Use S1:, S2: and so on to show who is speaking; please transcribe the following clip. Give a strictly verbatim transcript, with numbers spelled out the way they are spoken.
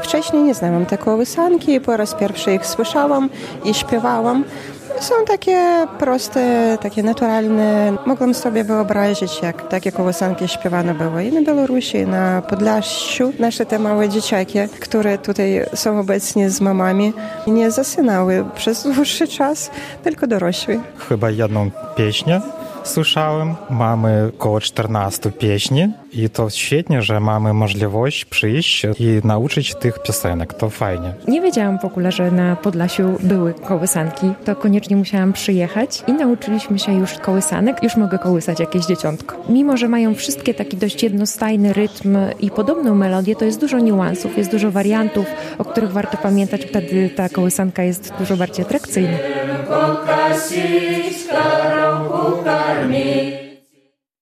S1: Wcześniej nie znałam tej kołysanki, po raz pierwszy ich słyszałam i śpiewałam. Są takie proste, takie naturalne. Mogłam sobie wyobrazić, jak takie kołysanki śpiewane były i na Białorusi, i na Podlasiu. Nasze te małe dzieciaki, które tutaj są obecnie z mamami, nie zasynały przez dłuższy czas, tylko dorośli.
S2: Chyba jedną pieśnię słyszałem. Mamy około czternaście pieśni i to świetnie, że mamy możliwość przyjść i nauczyć tych piosenek. To fajnie.
S3: Nie wiedziałam w ogóle, że na Podlasiu były kołysanki. To koniecznie musiałam przyjechać i nauczyliśmy się już kołysanek. Już mogę kołysać jakieś dzieciątko. Mimo, że mają wszystkie taki dość jednostajny rytm i podobną melodię, to jest dużo niuansów, jest dużo wariantów, o których warto pamiętać. Wtedy ta kołysanka jest dużo bardziej atrakcyjna.
S4: Me